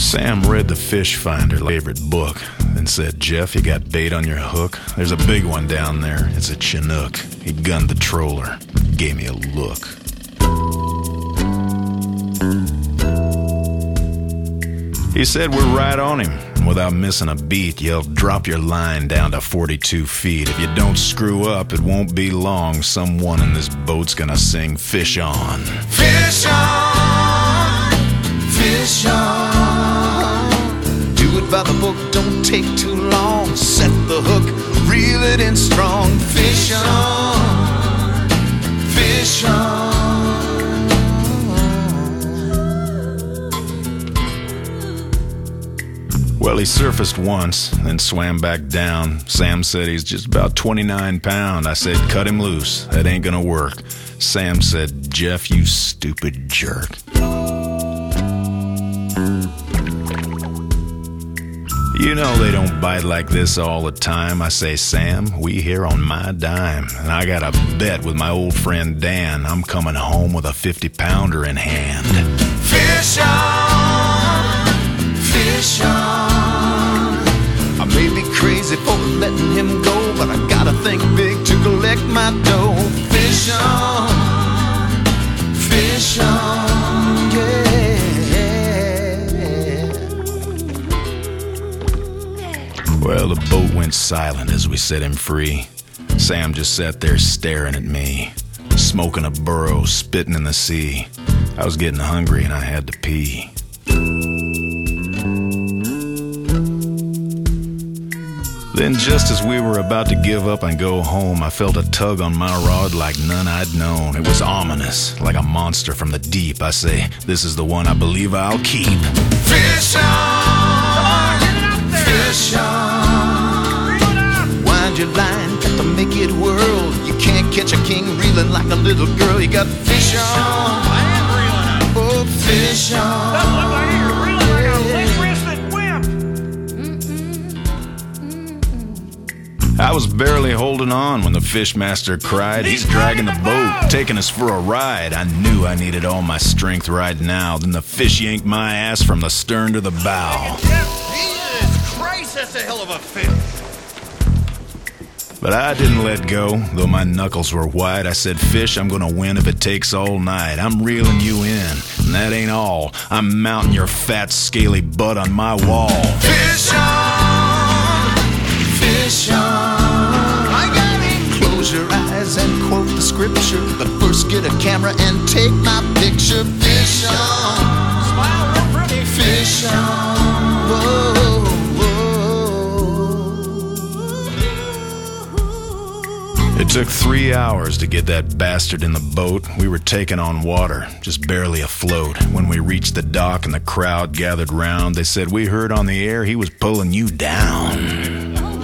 Sam read the Fish Finder favorite book, then said, "Jeff, you got bait on your hook? There's a big one down there. It's a Chinook." He gunned the troller, gave me a look. He said, "We're right on him." And without missing a beat, yelled, "Drop your line down to 42 feet. If you don't screw up, it won't be long. Someone in this boat's gonna sing Fish On. Fish on, fish on. Do it by the book, don't take too long. Set the hook, reel it in strong. Fish on, fish on. Well, he surfaced once, then swam back down. Sam said he's just about 29 pounds. I said, "Cut him loose. That ain't gonna work." Sam said, "Jeff, you stupid jerk." You know they don't bite like this all the time. I say, "Sam, we here on my dime. And I got a bet with my old friend Dan. I'm coming home with a 50-pounder in hand." Fish on, fish on. I may be crazy for letting him go, but I gotta think big to collect my dough. Fish on, fish on, yeah. Well, the boat went silent as we set him free. Sam just sat there staring at me, smoking a burro, spitting in the sea. I was getting hungry and I had to pee. Then just as we were about to give up and go home, I felt a tug on my rod like none I'd known. It was ominous, like a monster from the deep. I say, "This is the one I believe I'll keep." Fish on, fish on. Wind your line, got to make it whirl. You can't catch a king reeling like a little girl. You got fish on. I am reeling. Oh, fish on. Doesn't look like you're reeling like a limp-wristed wimp. I was barely holding on when the fishmaster cried, "He's dragging the boat, taking us for a ride." I knew I needed all my strength right now. Then the fish yanked my ass from the stern to the bow. Jesus Christ, that's a hell of a fish. But I didn't let go, though my knuckles were white. I said, "Fish, I'm gonna win if it takes all night. I'm reeling you in, and that ain't all. I'm mounting your fat, scaly butt on my wall." Fish on, fish on. I got him. Close your eyes and quote the scripture, but first get a camera and take my picture. Fish on, Smile real pretty. fish on. Whoa, It took 3 hours to get that bastard in the boat. We were taking on water, just barely afloat. When we reached the dock and the crowd gathered round, they said, "We heard on the air he was pulling you down."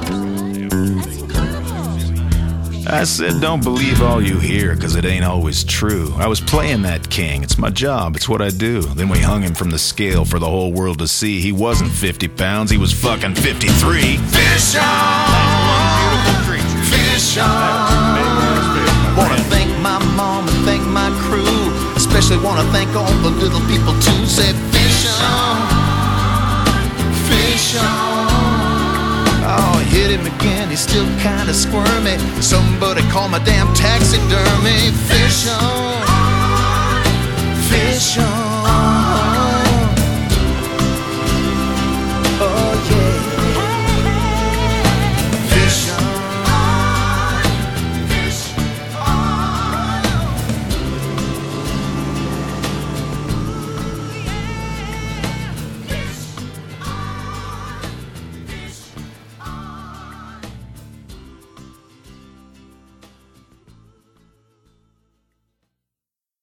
I said, "Don't believe all you hear, 'cause it ain't always true. I was playing that king. It's my job. It's what I do." Then we hung him from the scale for the whole world to see. He wasn't 50 pounds. He was fucking 53. Fish on! Fish on! Wanna thank my mom and thank my crew. Especially wanna thank all the little people too. Said fish on! Fish on! Oh, hit him again, he's still kinda squirmy. Somebody call my damn taxidermy. Fish on, fish on.